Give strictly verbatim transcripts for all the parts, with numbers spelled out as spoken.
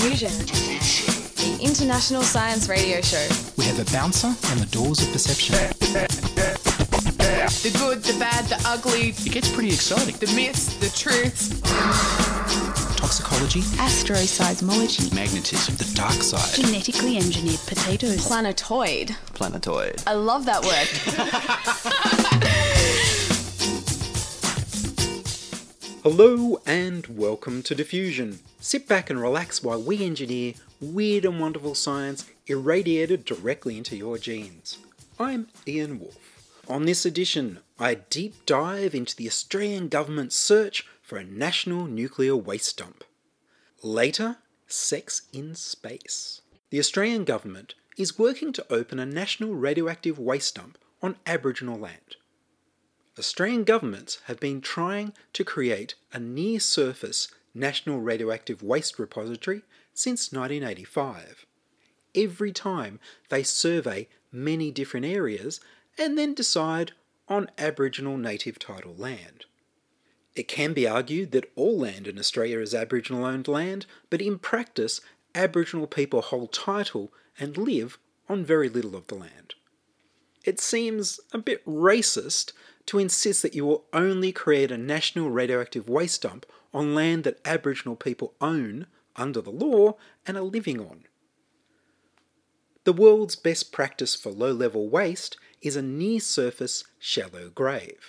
Diffusion, the international science radio show. We have a bouncer on the doors of perception. The good, the bad, the ugly. It gets pretty exciting. The myths, the truths. Toxicology. Astroseismology. Magnetism. The dark side. Genetically engineered potatoes. Planetoid. Planetoid. I love that word. Hello and welcome to Diffusion. Sit back and relax while we engineer weird and wonderful science irradiated directly into your genes. I'm Ian Wolfe. On this edition, I deep dive into the Australian government's search for a national nuclear waste dump. Later, sex in space. The Australian government is working to open a national radioactive waste dump on Aboriginal land. Australian governments have been trying to create a near-surface national radioactive waste repository since nineteen eighty-five. Every time they survey many different areas and then decide on Aboriginal native title land. It can be argued that all land in Australia is Aboriginal-owned land, but in practice, Aboriginal people hold title and live on very little of the land. It seems a bit racist to insist that you will only create a national radioactive waste dump on land that Aboriginal people own under the law and are living on. The world's best practice for low-level waste is a near-surface shallow grave.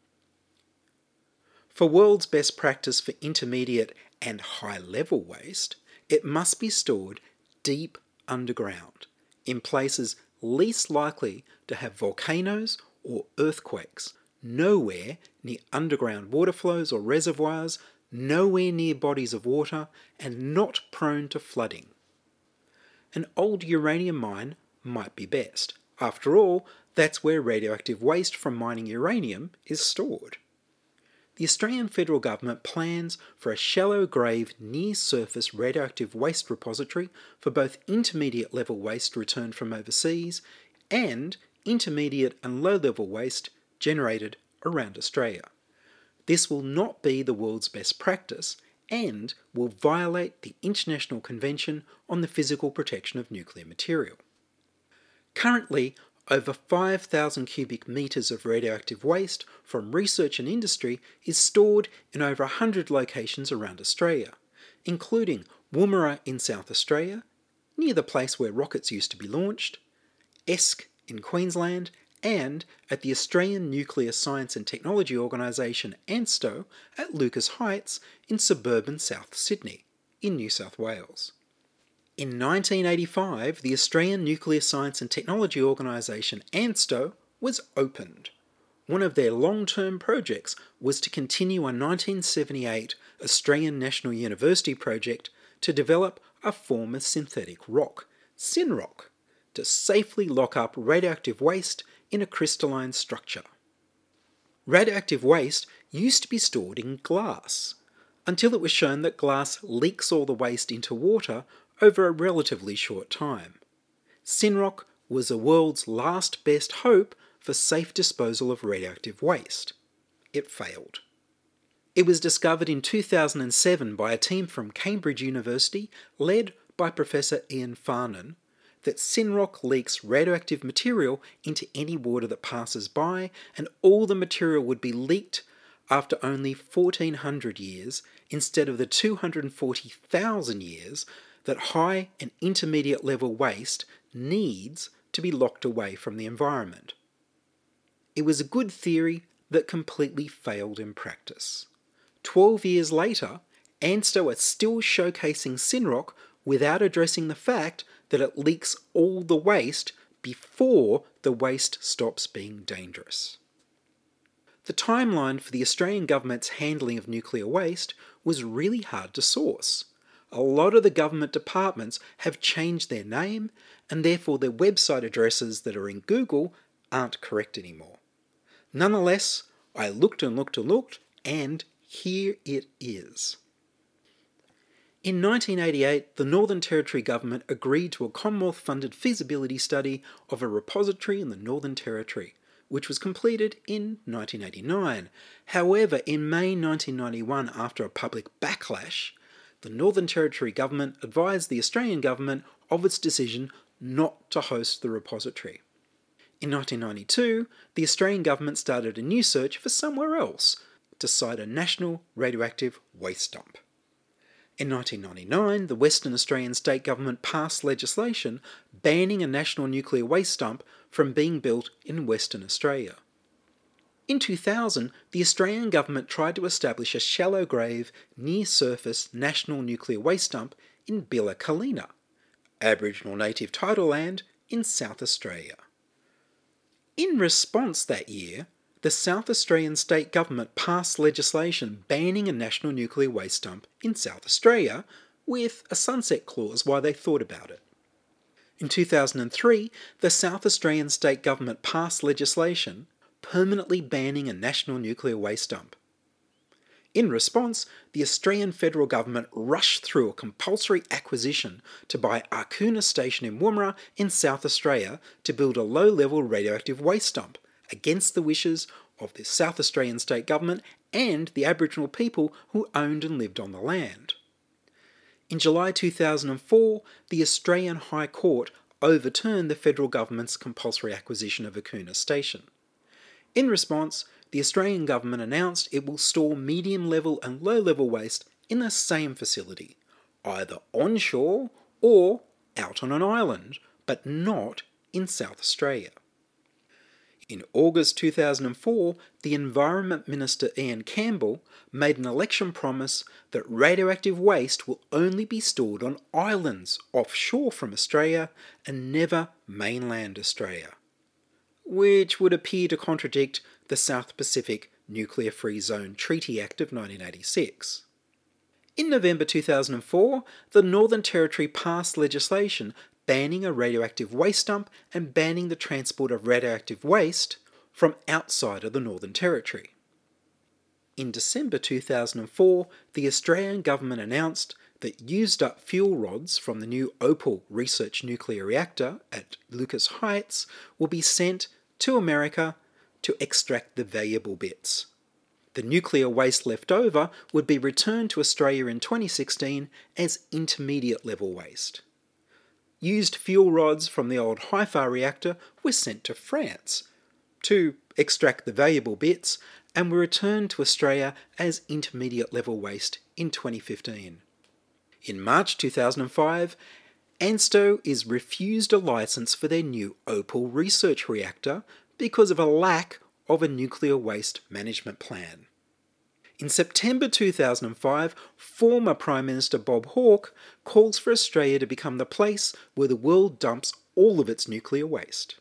For world's best practice for intermediate and high-level waste, it must be stored deep underground, in places least likely to have volcanoes or earthquakes, nowhere near underground water flows or reservoirs, nowhere near bodies of water, and not prone to flooding. An old uranium mine might be best. After all, that's where radioactive waste from mining uranium is stored. The Australian federal government plans for a shallow grave near-surface radioactive waste repository for both intermediate level waste returned from overseas and intermediate and low-level waste generated around Australia. This will not be the world's best practice and will violate the International Convention on the Physical Protection of Nuclear Material. Currently, over five thousand cubic metres of radioactive waste from research and industry is stored in over one hundred locations around Australia, including Woomera in South Australia, near the place where rockets used to be launched, Esk in Queensland, and at the Australian Nuclear Science and Technology Organisation ANSTO at Lucas Heights in suburban South Sydney, in New South Wales. In nineteen eighty-five, the Australian Nuclear Science and Technology Organisation ANSTO was opened. One of their long-term projects was to continue a nineteen seventy-eight Australian National University project to develop a form of synthetic rock, Synrock, to safely lock up radioactive waste in a crystalline structure. Radioactive waste used to be stored in glass, until it was shown that glass leaks all the waste into water over a relatively short time. Synrock was the world's last best hope for safe disposal of radioactive waste. It failed. It was discovered in two thousand seven by a team from Cambridge University, led by Professor Ian Farnan, that Synrock leaks radioactive material into any water that passes by, and all the material would be leaked after only fourteen hundred years instead of the two hundred forty thousand years that high and intermediate level waste needs to be locked away from the environment. It was a good theory that completely failed in practice. Twelve years later, ANSTO are still showcasing Synrock without addressing the fact that it leaks all the waste before the waste stops being dangerous. The timeline for the Australian government's handling of nuclear waste was really hard to source. A lot of the government departments have changed their name, and therefore their website addresses that are in Google aren't correct anymore. Nonetheless, I looked and looked and looked, and here it is. In nineteen eighty-eight, the Northern Territory government agreed to a Commonwealth-funded feasibility study of a repository in the Northern Territory, which was completed in nineteen eighty-nine. However, in May nineteen ninety-one, after a public backlash, the the Northern Territory government advised the Australian government of its decision not to host the repository. In nineteen ninety-two, the Australian government started a new search for somewhere else to site a national radioactive waste dump. In nineteen ninety-nine, the Western Australian state government passed legislation banning a national nuclear waste dump from being built in Western Australia. In two thousand, the Australian government tried to establish a shallow grave, near-surface national nuclear waste dump in Billa Kallina, Aboriginal native title land in South Australia. In response that year, the South Australian state government passed legislation banning a national nuclear waste dump in South Australia, with a sunset clause while they thought about it. In two thousand three, the South Australian state government passed legislation permanently banning a national nuclear waste dump. In response, the Australian federal government rushed through a compulsory acquisition to buy Arkuna Station in Woomera in South Australia to build a low-level radioactive waste dump, against the wishes of the South Australian state government and the Aboriginal people who owned and lived on the land. In July two thousand four, the Australian High Court overturned the federal government's compulsory acquisition of Arkuna Station. In response, the Australian government announced it will store medium-level and low-level waste in the same facility, either onshore or out on an island, but not in South Australia. In August two thousand four, the Environment Minister Ian Campbell made an election promise that radioactive waste will only be stored on islands offshore from Australia and never mainland Australia, which would appear to contradict the South Pacific Nuclear Free Zone Treaty Act of nineteen eighty-six. In November two thousand four, the Northern Territory passed legislation banning a radioactive waste dump and banning the transport of radioactive waste from outside of the Northern Territory. In December two thousand four, the Australian government announced that used-up fuel rods from the new Opal research nuclear reactor at Lucas Heights will be sent to America to extract the valuable bits. The nuclear waste left over would be returned to Australia in twenty sixteen as intermediate level waste. Used fuel rods from the old Haifa reactor were sent to France to extract the valuable bits and were returned to Australia as intermediate level waste in twenty fifteen. In March two thousand five, ANSTO is refused a licence for their new Opal research reactor because of a lack of a nuclear waste management plan. In September two thousand five, former Prime Minister Bob Hawke calls for Australia to become the place where the world dumps all of its nuclear waste.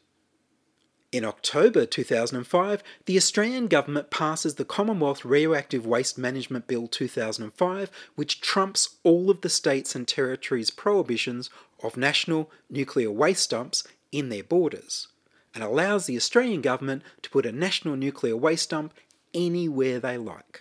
In October two thousand five, the Australian government passes the Commonwealth Radioactive Waste Management Bill two thousand five, which trumps all of the states and territories' prohibitions of national nuclear waste dumps in their borders, and allows the Australian government to put a national nuclear waste dump anywhere they like.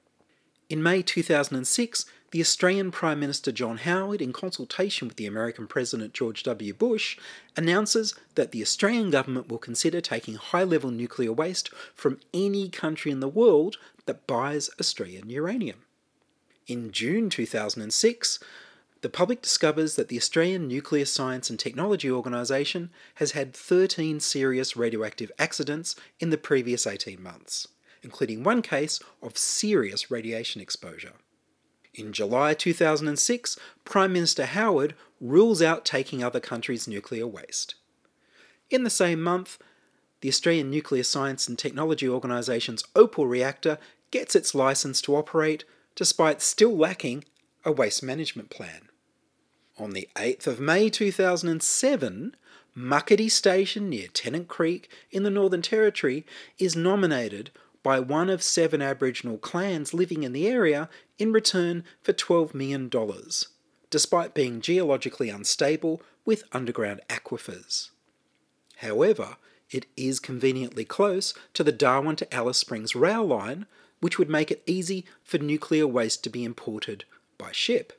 In May two thousand six, the Australian Prime Minister John Howard, in consultation with the American President George W. Bush, announces that the Australian government will consider taking high-level nuclear waste from any country in the world that buys Australian uranium. In June two thousand six, the public discovers that the Australian Nuclear Science and Technology Organisation has had thirteen serious radioactive accidents in the previous eighteen months, including one case of serious radiation exposure. In July two thousand six, Prime Minister Howard rules out taking other countries' nuclear waste. In the same month, the Australian Nuclear Science and Technology Organisation's Opal reactor gets its licence to operate, despite still lacking a waste management plan. On the eighth of May two thousand seven, Muckaty Station near Tennant Creek in the Northern Territory is nominated by one of seven Aboriginal clans living in the area in return for twelve million dollars, despite being geologically unstable with underground aquifers. However, it is conveniently close to the Darwin to Alice Springs rail line, which would make it easy for nuclear waste to be imported by ship.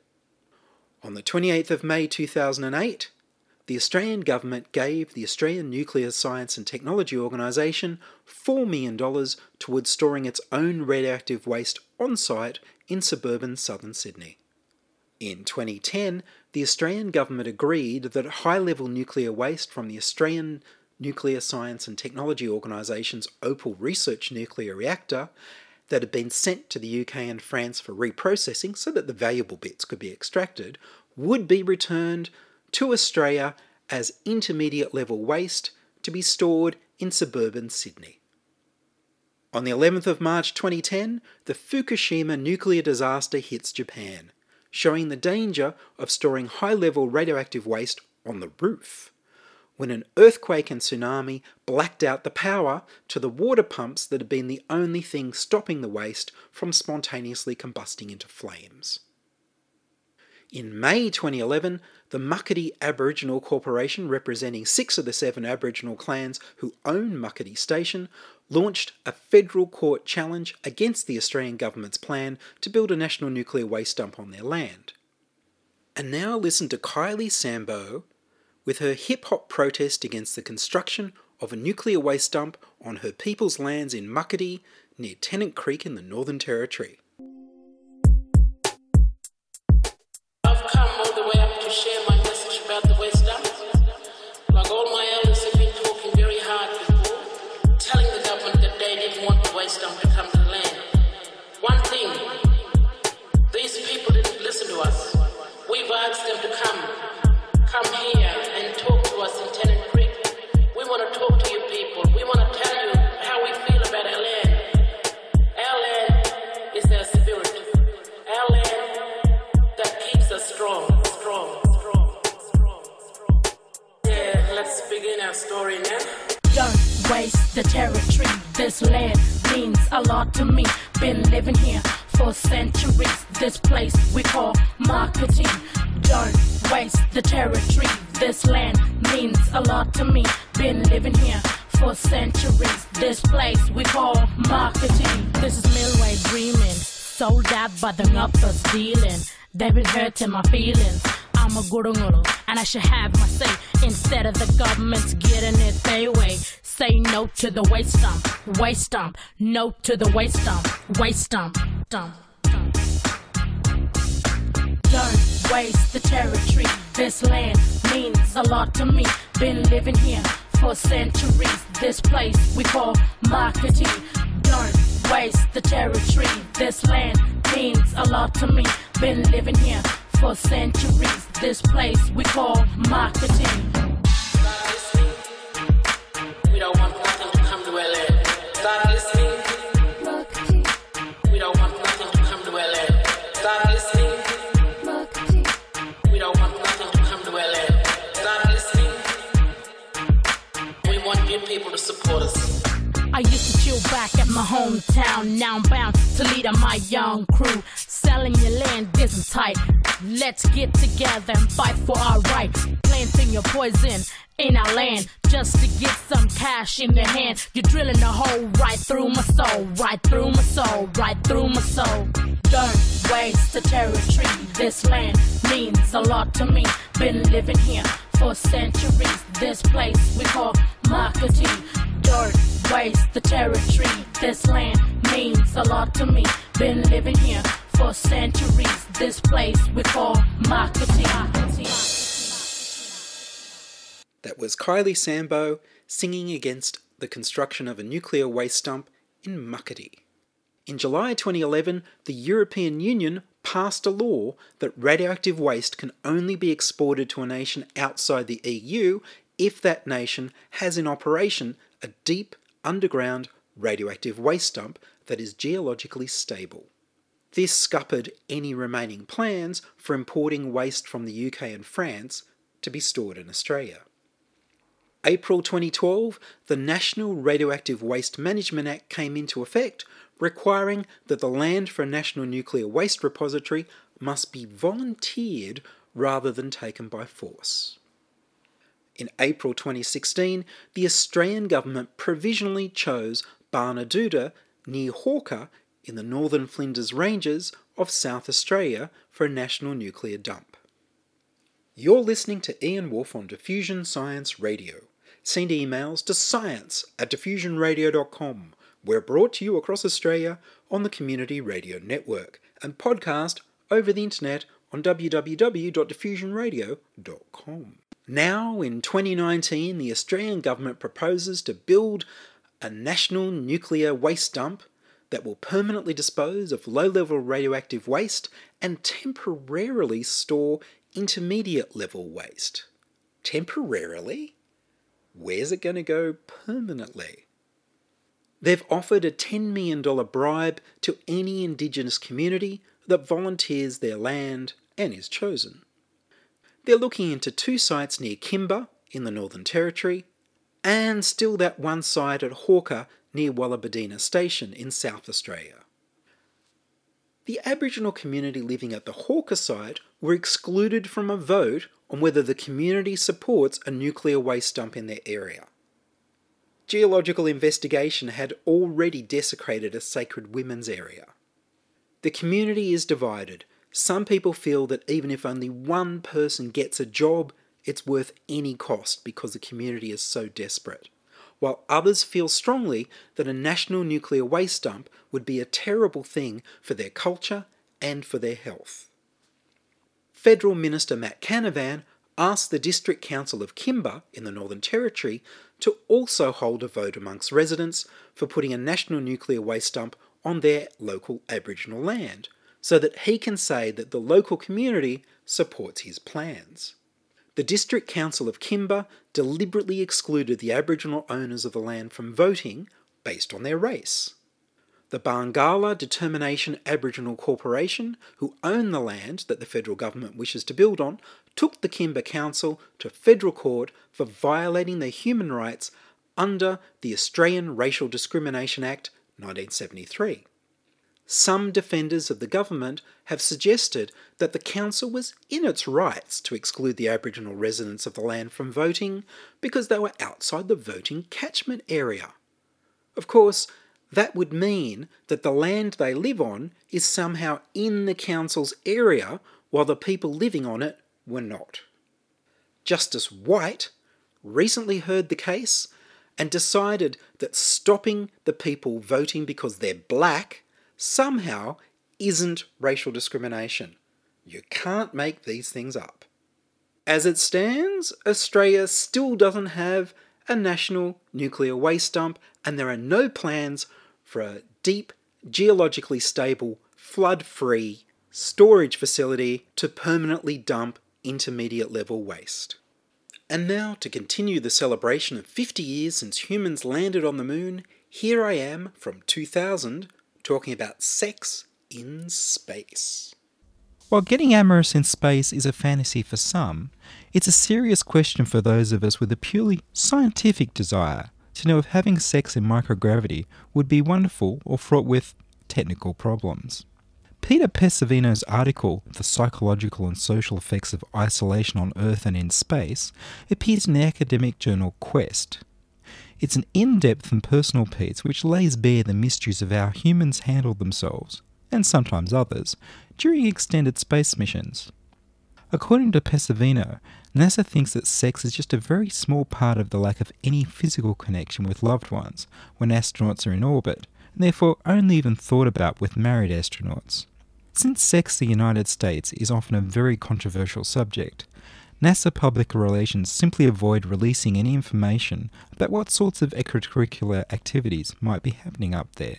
On the twenty-eighth of May two thousand eight, the Australian government gave the Australian Nuclear Science and Technology Organisation four million dollars towards storing its own radioactive waste on-site in suburban southern Sydney. In twenty ten, the Australian government agreed that high-level nuclear waste from the Australian Nuclear Science and Technology Organisation's Opal Research nuclear reactor that had been sent to the U K and France for reprocessing so that the valuable bits could be extracted would be returned to Australia as intermediate level waste to be stored in suburban Sydney. On the eleventh of March twenty ten, the Fukushima nuclear disaster hits Japan, showing the danger of storing high-level radioactive waste on the roof, when an earthquake and tsunami blacked out the power to the water pumps that had been the only thing stopping the waste from spontaneously combusting into flames. In May twenty eleven, the Muckaty Aboriginal Corporation, representing six of the seven Aboriginal clans who own Muckaty Station, launched a federal court challenge against the Australian government's plan to build a national nuclear waste dump on their land. And now listen to Kylie Sambo with her hip-hop protest against the construction of a nuclear waste dump on her people's lands in Muckaty, near Tennant Creek in the Northern Territory. I've come all the way up to share my message about the waste dump. Like all my elders have been talking very hard before, telling the government that they didn't want the waste dump to come to the land. One thing, these people didn't listen to us. We've asked them to come, come here and talk to us in Tennant Creek. We want to talk to you people. We want to tell you how we feel about our land. Our land is our spirit. Our land that keeps us strong, strong, strong, strong, strong. Yeah, let's begin our story now. Don't waste the territory. This land means a lot to me. Been living here for centuries. This place we call Muckaty. Don't waste the territory. This land means a lot to me. Been living here for centuries. This place we call Muckaty. This is Milway dreaming, sold out by the uppers dealing. They've been hurting my feelings. I'm a gurunguru and I should have my say instead of the government's getting it their way. Say no to the waste dump, waste dump. No to the waste dump, waste dump, dump, dump. Don't waste the territory. This land means a lot to me. Been living here for centuries. This place we call Muckaty. Don't waste the territory. This land means a lot to me. Been living here for centuries. This place we call Muckaty. Start listening. We don't want nothing to come to our land. Start listening. We don't want nothing to come to our land. Start listening. We don't want nothing to come to our land. Start listening. We want you people to support us. I used to chill back at my hometown. Now I'm bound to lead on my young crew. Selling your land isn't tight. Let's get together and fight for our rights. Planting your poison in our land just to get some cash in the hand. You're drilling a hole right through my soul, right through my soul, right through my soul. Don't waste the territory. This land means a lot to me. Been living here for centuries. This place we call Muckaty. Don't waste the territory. This land means a lot to me. Been living here for centuries. This place we call Muckaty. That was Kylie Sambo singing against the construction of a nuclear waste dump in Muckaty. In July twenty eleven, the European Union passed a law that radioactive waste can only be exported to a nation outside the E U if that nation has in operation a deep underground radioactive waste dump that is geologically stable. This scuppered any remaining plans for importing waste from the U K and France to be stored in Australia. April twenty twelve, the National Radioactive Waste Management Act came into effect, requiring that the land for a national nuclear waste repository must be volunteered rather than taken by force. In April twenty sixteen, the Australian government provisionally chose Barnaduda near Hawker in the Northern Flinders Ranges of South Australia for a national nuclear dump. You're listening to Ian Wolfe on Diffusion Science Radio. Send emails to science at diffusion radio dot com. We're brought to you across Australia on the Community Radio Network and podcast over the internet on w w w dot diffusion radio dot com. Now, in twenty nineteen, the Australian government proposes to build a national nuclear waste dump that will permanently dispose of low-level radioactive waste and temporarily store intermediate-level waste. Temporarily? Where's it going to go permanently? They've offered a ten million dollars bribe to any Indigenous community that volunteers their land and is chosen. They're looking into two sites near Kimba in the Northern Territory, and still that one site at Hawker near Wallabadina Station in South Australia. The Aboriginal community living at the Hawker site were excluded from a vote on whether the community supports a nuclear waste dump in their area. Geological investigation had already desecrated a sacred women's area. The community is divided. Some people feel that even if only one person gets a job, it's worth any cost because the community is so desperate, while others feel strongly that a national nuclear waste dump would be a terrible thing for their culture and for their health. Federal Minister Matt Canavan asked the District Council of Kimba in the Northern Territory to also hold a vote amongst residents for putting a national nuclear waste dump on their local Aboriginal land, so that he can say that the local community supports his plans. The District Council of Kimba deliberately excluded the Aboriginal owners of the land from voting based on their race. The Barngala Determination Aboriginal Corporation, who own the land that the federal government wishes to build on, took the Kimba Council to federal court for violating their human rights under the Australian Racial Discrimination Act nineteen seventy-three. Some defenders of the government have suggested that the council was in its rights to exclude the Aboriginal residents of the land from voting because they were outside the voting catchment area. Of course, that would mean that the land they live on is somehow in the council's area while the people living on it were not. Justice White recently heard the case and decided that stopping the people voting because they're black somehow isn't racial discrimination. You can't make these things up. As it stands, Australia still doesn't have a national nuclear waste dump, and there are no plans for a deep, geologically stable, flood-free storage facility to permanently dump intermediate-level waste. And now, to continue the celebration of fifty years since humans landed on the moon, here I am from two thousand talking about sex in space. While getting amorous in space is a fantasy for some, it's a serious question for those of us with a purely scientific desire to know if having sex in microgravity would be wonderful or fraught with technical problems. Peter Pesavino's article, The Psychological and Social Effects of Isolation on Earth and in Space, appears in the academic journal Quest. It's an in-depth and personal piece which lays bare the mysteries of how humans handle themselves, and sometimes others, during extended space missions. According to Pesavino, NASA thinks that sex is just a very small part of the lack of any physical connection with loved ones when astronauts are in orbit, and therefore only even thought about with married astronauts. Since sex in the United States is often a very controversial subject, NASA public relations simply avoid releasing any information about what sorts of extracurricular activities might be happening up there.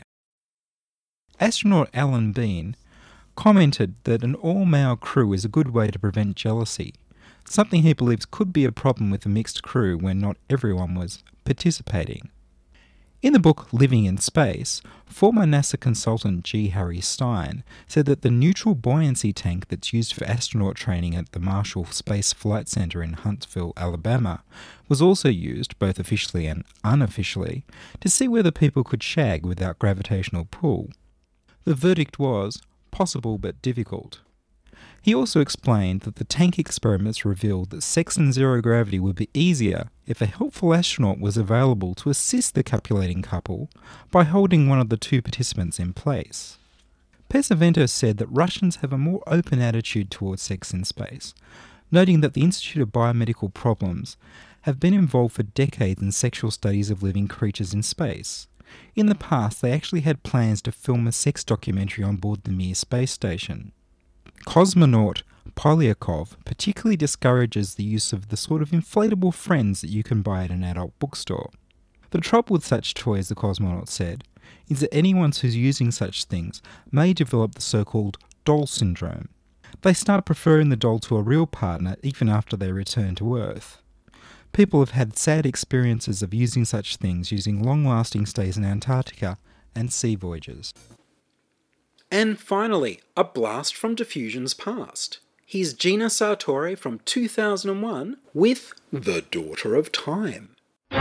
Astronaut Alan Bean commented that an all-male crew is a good way to prevent jealousy, something he believes could be a problem with a mixed crew when not everyone was participating. In the book Living in Space, former NASA consultant G. Harry Stein said that the neutral buoyancy tank that's used for astronaut training at the Marshall Space Flight Center in Huntsville, Alabama, was also used, both officially and unofficially, to see whether people could shag without gravitational pull. The verdict was possible but difficult. He also explained that the tank experiments revealed that sex in zero gravity would be easier if a helpful astronaut was available to assist the copulating couple by holding one of the two participants in place. Pesavento said that Russians have a more open attitude towards sex in space, noting that the Institute of Biomedical Problems have been involved for decades in sexual studies of living creatures in space. In the past, they actually had plans to film a sex documentary on board the Mir space station. Cosmonaut Polyakov particularly discourages the use of the sort of inflatable friends that you can buy at an adult bookstore. The trouble with such toys, the cosmonaut said, is that anyone who's using such things may develop the so-called doll syndrome. They start preferring the doll to a real partner even after they return to Earth. People have had sad experiences of using such things using long-lasting stays in Antarctica and sea voyages. And finally, a blast from Diffusion's past. Here's Gina Sartore from two thousand one with The Daughter of Time.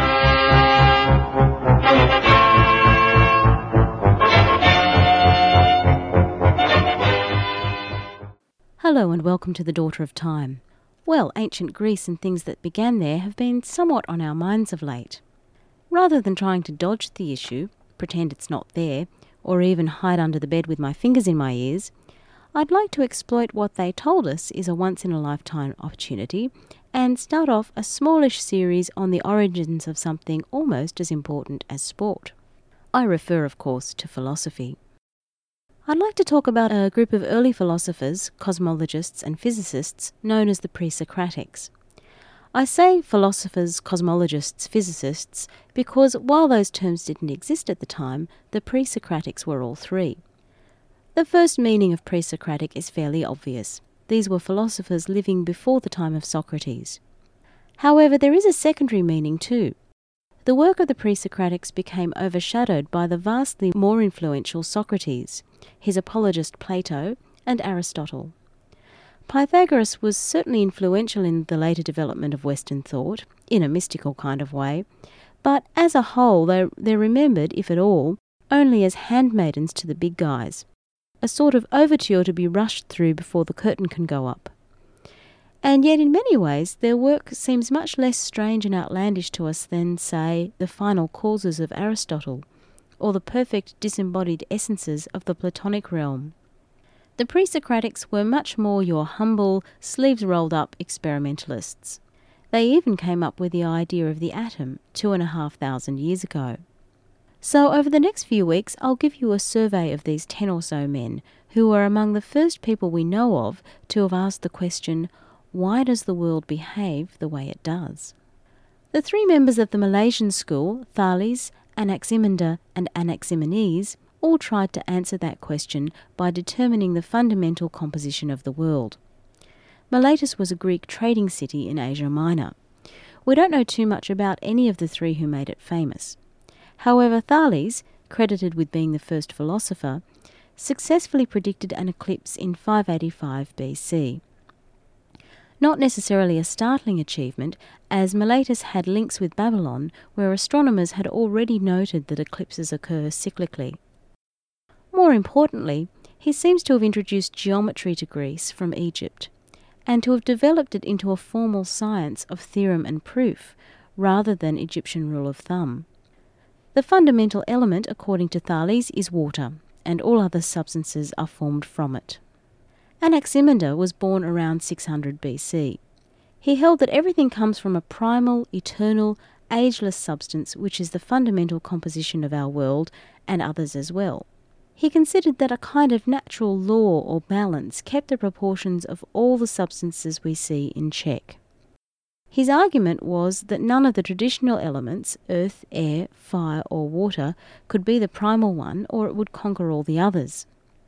Hello and welcome to The Daughter of Time. Well, ancient Greece and things that began there have been somewhat on our minds of late. Rather than trying to dodge the issue, pretend it's not there, or even hide under the bed with my fingers in my ears, I'd like to exploit what they told us is a once-in-a-lifetime opportunity and start off a smallish series on the origins of something almost as important as sport. I refer, of course, to philosophy. I'd like to talk about a group of early philosophers, cosmologists and physicists known as the Pre-Socratics. I say philosophers, cosmologists, physicists because while those terms didn't exist at the time, the Pre-Socratics were all three. The first meaning of pre-Socratic is fairly obvious. These were philosophers living before the time of Socrates. However, there is a secondary meaning too. The work of the pre-Socratics became overshadowed by the vastly more influential Socrates, his apologist Plato, and Aristotle. Pythagoras was certainly influential in the later development of Western thought, in a mystical kind of way, but as a whole they're, they're remembered, if at all, only as handmaidens to the big guys, a sort of overture to be rushed through before the curtain can go up. And yet in many ways their work seems much less strange and outlandish to us than, say, the final causes of Aristotle, or the perfect disembodied essences of the Platonic realm. The pre-Socratics were much more your humble, sleeves-rolled-up experimentalists. They even came up with the idea of the atom two and a half thousand years ago. So over the next few weeks I'll give you a survey of these ten or so men who were among the first people we know of to have asked the question, why does the world behave the way it does? The three members of the Malaysian school, Thales, Anaximander and Anaximenes, all tried to answer that question by determining the fundamental composition of the world. Miletus was a Greek trading city in Asia Minor. We don't know too much about any of the three who made it famous. However, Thales, credited with being the first philosopher, successfully predicted an eclipse in five eighty-five B C. Not necessarily a startling achievement, as Miletus had links with Babylon, where astronomers had already noted that eclipses occur cyclically. More importantly, he seems to have introduced geometry to Greece from Egypt, and to have developed it into a formal science of theorem and proof, rather than Egyptian rule of thumb. The fundamental element, according to Thales, is water, and all other substances are formed from it. Anaximander was born around six hundred B C. He held that everything comes from a primal, eternal, ageless substance which is the fundamental composition of our world and others as well. He considered that a kind of natural law or balance kept the proportions of all the substances we see in check. His argument was that none of the traditional elements, earth, air, fire or water, could be the primal one or it would conquer all the others.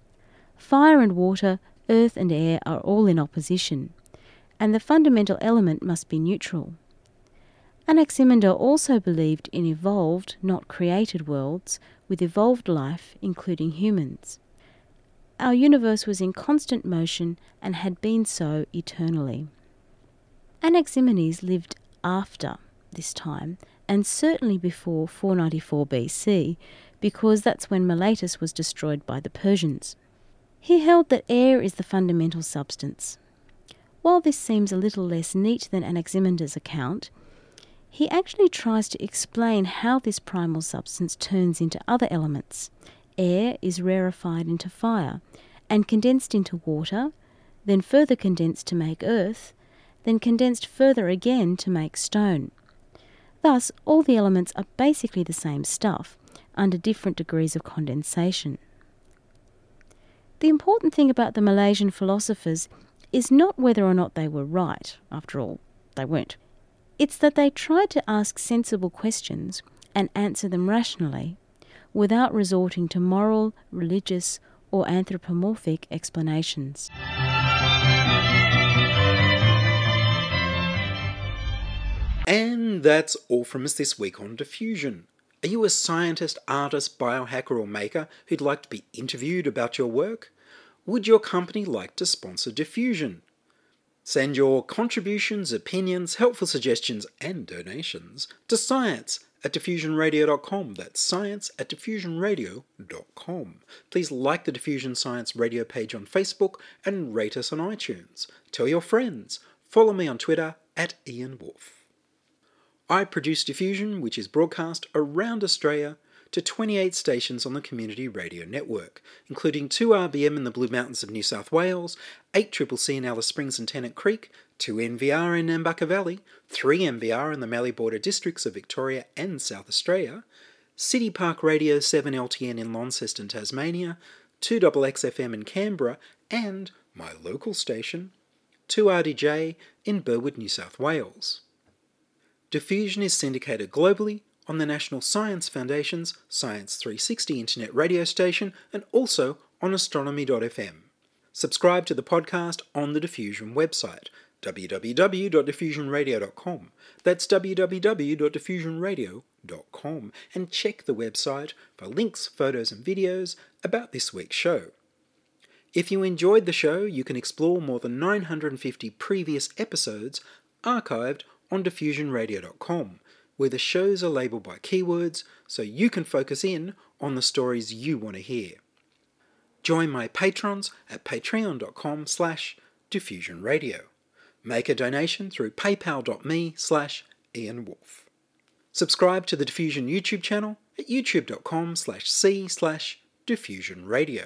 Fire and water, earth and air are all in opposition, and the fundamental element must be neutral. Anaximander also believed in evolved, not created worlds, with evolved life, including humans. Our universe was in constant motion and had been so eternally. Anaximenes lived after this time, and certainly before four ninety-four B C, because that's when Miletus was destroyed by the Persians. He held that air is the fundamental substance. While this seems a little less neat than Anaximander's account, he actually tries to explain how this primal substance turns into other elements. Air is rarefied into fire, and condensed into water, then further condensed to make earth, then condensed further again to make stone. Thus, all the elements are basically the same stuff, under different degrees of condensation. The important thing about the Malaysian philosophers is not whether or not they were right. After all, they weren't. It's that they tried to ask sensible questions and answer them rationally without resorting to moral, religious, or anthropomorphic explanations. And that's all from us this week on Diffusion. Are you a scientist, artist, biohacker or maker who'd like to be interviewed about your work? Would your company like to sponsor Diffusion? Send your contributions, opinions, helpful suggestions and donations to science at diffusion radio dot com. That's science at diffusion radio dot com. Please like the Diffusion Science Radio page on Facebook and rate us on iTunes. Tell your friends. Follow me on Twitter at Ian Wolfe. I produce Diffusion, which is broadcast around Australia to twenty-eight stations on the Community Radio Network, including two R B M in the Blue Mountains of New South Wales, eight C C C in Alice Springs and Tennant Creek, two N V R in Nambucca Valley, three M V R in the Mallee Border districts of Victoria and South Australia, City Park Radio seven L T N in Launceston, Tasmania, two X X F M in Canberra, and my local station, two R D J in Burwood, New South Wales. Diffusion is syndicated globally on the National Science Foundation's Science three sixty internet radio station and also on astronomy dot f m. Subscribe to the podcast on the Diffusion website, w w w dot diffusion radio dot com. That's w w w dot diffusion radio dot com, and check the website for links, photos and videos about this week's show. If you enjoyed the show, you can explore more than nine hundred fifty previous episodes archived on diffusion radio dot com, where the shows are labelled by keywords so you can focus in on the stories you want to hear. Join my patrons at patreon dot com slash diffusion radio. Make a donation through paypal dot me slash Ian Wolfe. Subscribe to the Diffusion YouTube channel at youtube dot com slash c slash diffusion radio.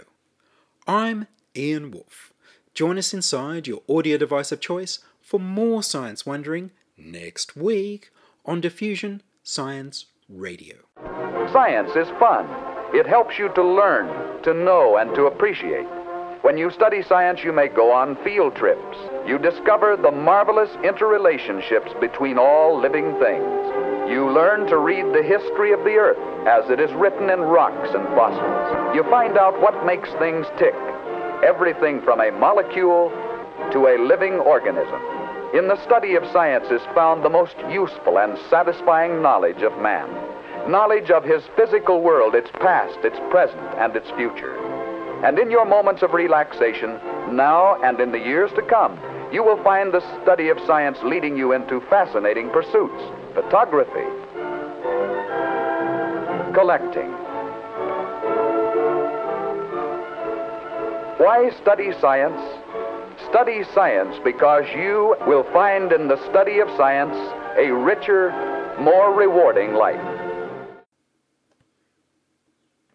I'm Ian Wolfe. Join us inside your audio device of choice for more science wondering next week on Diffusion Science Radio. Science is fun. It helps you to learn, to know, and to appreciate. When you study science, you may go on field trips. You discover the marvelous interrelationships between all living things. You learn to read the history of the Earth as it is written in rocks and fossils. You find out what makes things tick, everything from a molecule to a living organism. In the study of science is found the most useful and satisfying knowledge of man. Knowledge of his physical world, its past, its present, and its future. And in your moments of relaxation, now and in the years to come, you will find the study of science leading you into fascinating pursuits. Photography, collecting. Why study science? Study science because you will find in the study of science a richer, more rewarding life.